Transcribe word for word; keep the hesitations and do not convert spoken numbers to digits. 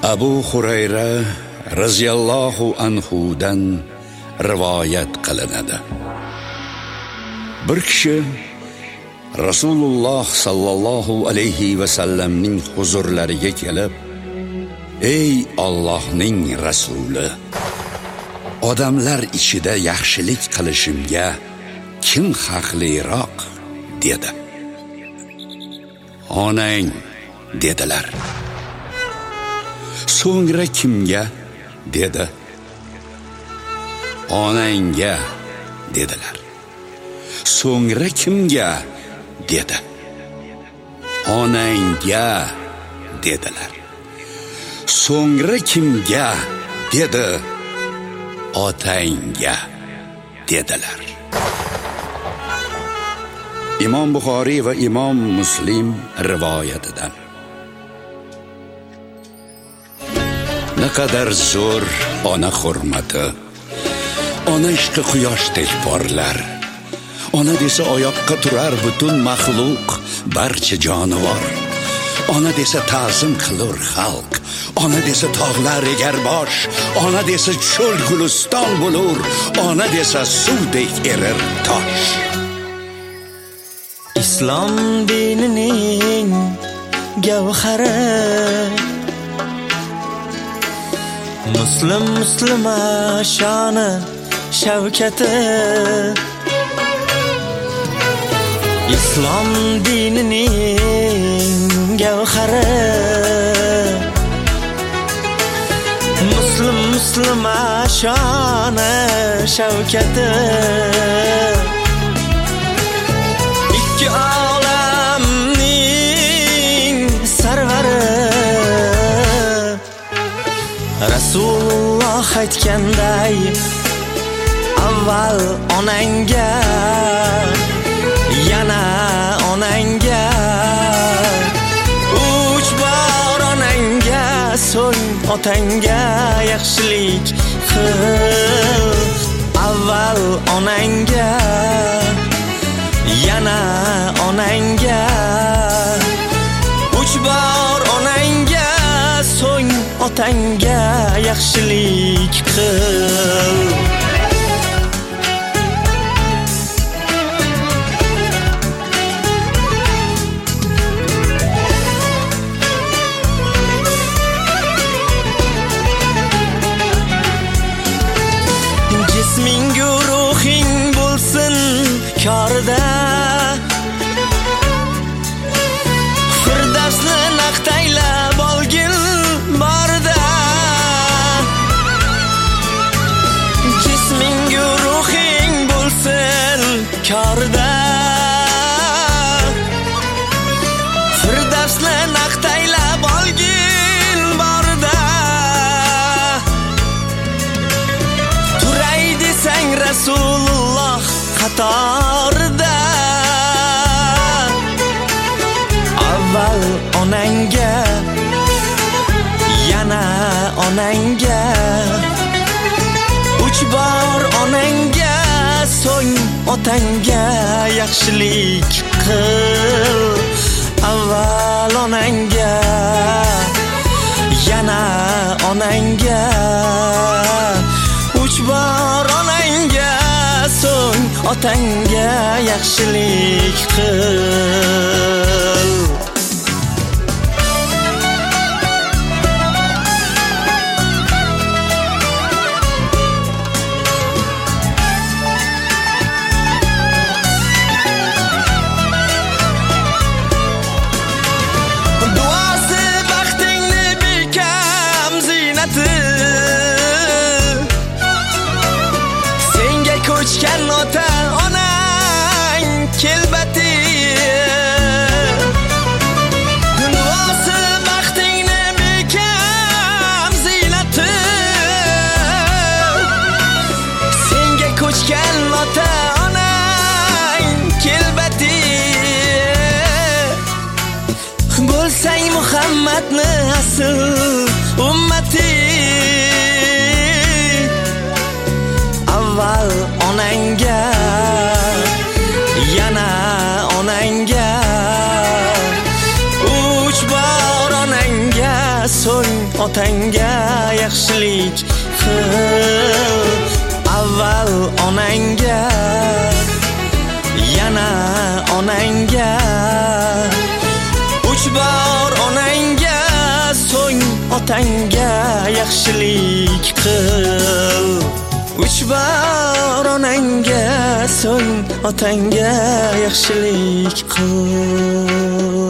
Abu Hurayra radhiyallohu anhudan rivoyat qilinadi. Bir kishi Rasululloh sallallohu alayhi va sallamning huzurlariga kelib, "Ey Allohning rasuli, odamlar ichida yaxshilik qilishimga kim haqliroq?" dedi. "Onang," dedilar. "So'ngra kimga?" dedi. "Onangga," dedilar. "So'ngra kimga?" dedi. "Onangga," dedilar. "So'ngra kimga?" dedi. "Otangga," dedilar. Imom Buxoriy va Imom Muslim rivoyatidan. Naqadar zo'r ona hurmati. Ona ishqi quyoshdek porlar. Ona desa oyoqqa turar butun maxluq, barcha jonivor. Ona desa ta'zim qilur xalq. Ona desa tog'lar egar bosh. Ona desa cho'l guliston bo'lur. Ona desa suvdek erir tosh. Islom dinining gavhari, Muslim muslima shoni shavkati. Islom dinining gavhari, Muslim muslima shoni shavkati. Ikki olamning sarvari, Rasululloh aytganday, avval onangga, yana onangga, uch bor onangga, so'ng otangga yaxshilik qil. Avval onangga, yana onangga, uch bor onangga, so'ng otangga yaxshilik qil. Jisming ruhing bo'lsin korda, Firdavsni naqtaylab olgin borda. Jisming ruhing bo'lsin korda, Firdavsni naqtaylab olgin borda. Turay desang Rasululloh qatorida, avval onangga, yana onangga, uch bor onangga, so'ng otangga yaxshilik qil. Avval onangga, yana onangga, uch bor onangga, so'ng otangga yaxshilik qil. Ko'chgan ota onang kelbati, duosi baxtingni bekam ziynati. Senga ko'chgan ota onang kelbati, bo'lsang Muhammadni asl ummati. Avval onangga, yana onangga, uch bor onangga, so'ng otangga yaxshilik qil. Avval onangga, yana onangga, uch bor onangga, so'ng otangga yaxshilik qil. Uch bor onangga, so'ng otangga yaxshilik qil.